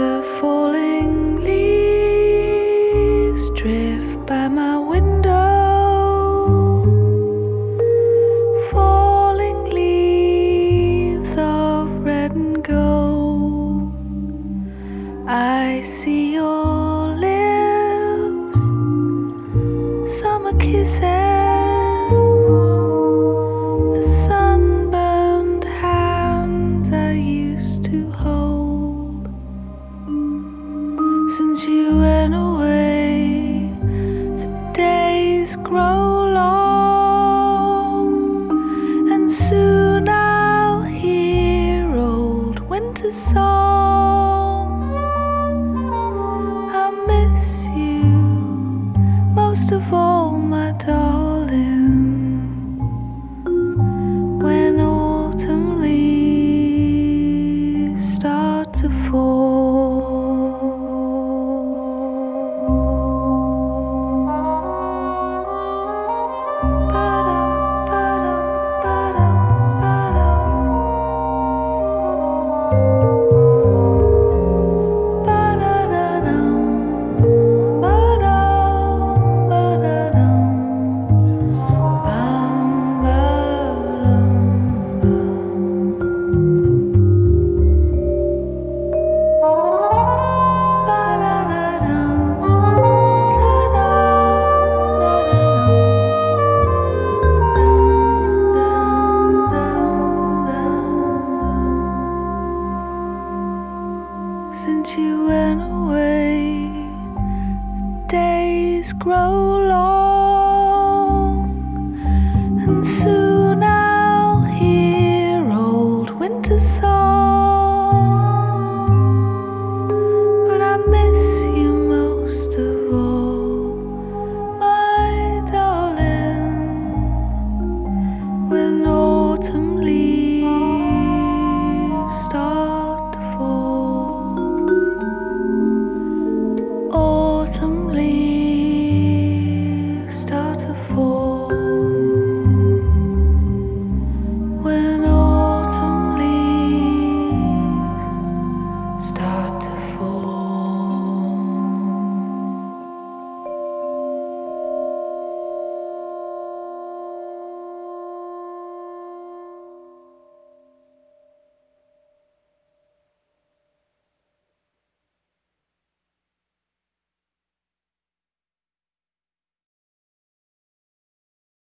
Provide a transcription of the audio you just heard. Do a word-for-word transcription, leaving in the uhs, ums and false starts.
The falling leaves drift by my window, falling leaves of red and gold. I see your lips, summer kisses, the sunburned hands I used to hold. Since you went away, the days grow long, and soon I'll hear old winter song. I miss you most of all, my darling, when autumn leaves start to fall. Since you went away, days grow long.